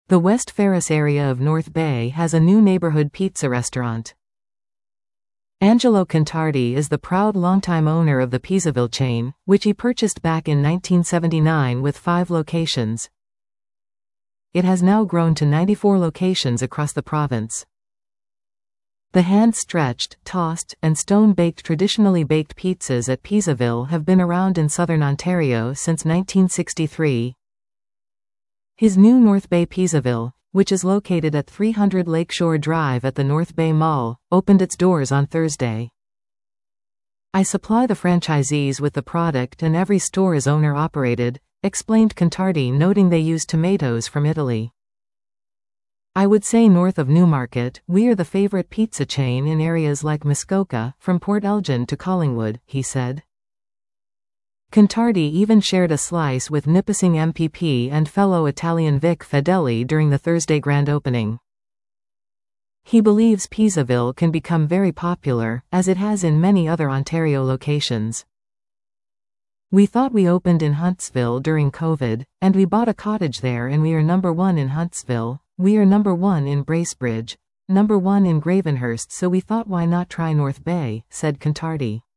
The West Ferris area of North Bay has a new neighborhood pizza restaurant. Angelo Contardi is the proud longtime owner of the Pizzaville chain, which he purchased back in 1979 with 5 locations. It has now grown to 94 locations across the province. The hand-stretched, tossed, and stone-baked traditionally baked pizzas at Pizzaville have been around in southern Ontario since 1963. His new North Bay Pizzaville, which is located at 300 Lakeshore Drive at the North Bay Mall, opened its doors on Thursday. "I supply the franchisees with the product and every store is owner-operated," explained Contardi, noting they use tomatoes from Italy. "I would say north of Newmarket, we are the favorite pizza chain in areas like Muskoka, from Port Elgin to Collingwood," he said. Contardi even shared a slice with Nipissing MPP and fellow Italian Vic Fedeli during the Thursday grand opening. He believes Pizzaville can become very popular, as it has in many other Ontario locations. "We thought we opened in Huntsville during COVID, and we bought a cottage there, and we are number 1 in Huntsville, we are number 1 in Bracebridge, number 1 in Gravenhurst, so we thought why not try North Bay," said Contardi.